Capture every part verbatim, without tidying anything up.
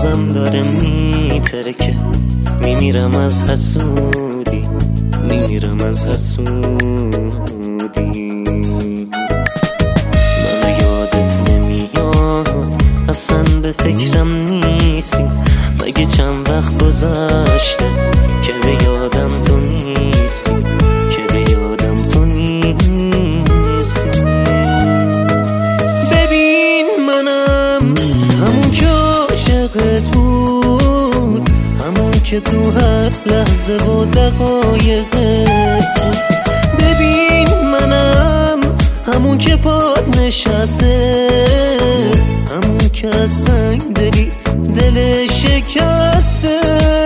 قلبم داره میترکه، میمیرم از حسودی، میمیرم از حسودی. من یادت نمیاد، اصلا به فکرم نیستی، مگه چند وقت گذشته که به یادم تو نیستی، که به یادم تو نیستی. ببین منم همون که عاشقت بود، همون که تو هر لحظه و دقایقت بود. ببین منم همون که پاد نشسته، همون که از سنگ دلیت دل شکسته.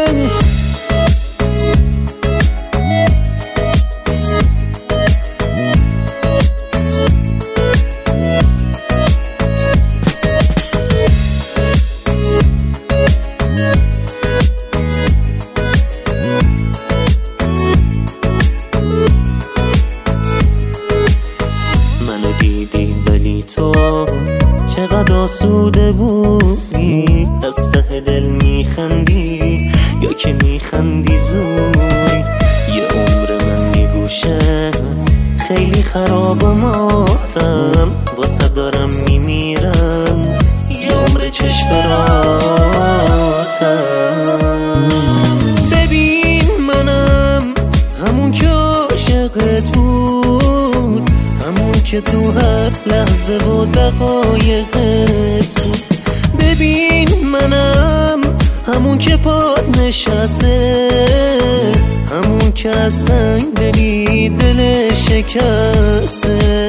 منو دیدی ولی تو چقدر آسوده بودی، از ته دل میخندی یا که میخندی زوری. یه عمر من میگوشه خیلی خراب و ماتم، واسه دارم میمیرم یه عمر چشم راتم. ببین منم همون که عاشقت بود، همون که تو هر لحظه و دقایقت بود. ببین منم همون که پاد نشسته، همون که از سنگ دلی دل شکسته.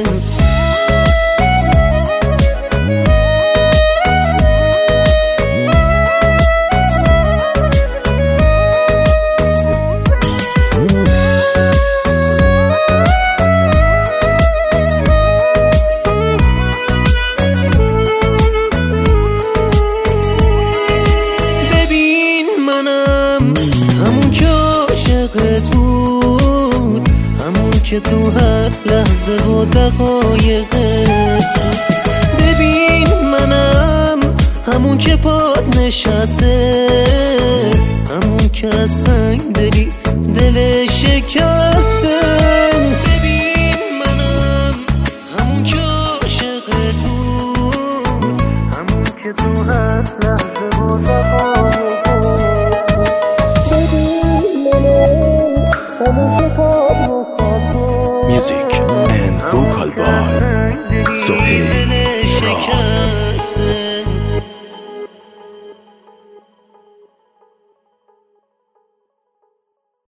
همون که عاشقت بود، همون که تو هر لحظه و دقایقت بود. ببین منم همون که پاد نشسته، همون که از سنگ دلیت دل شکسته.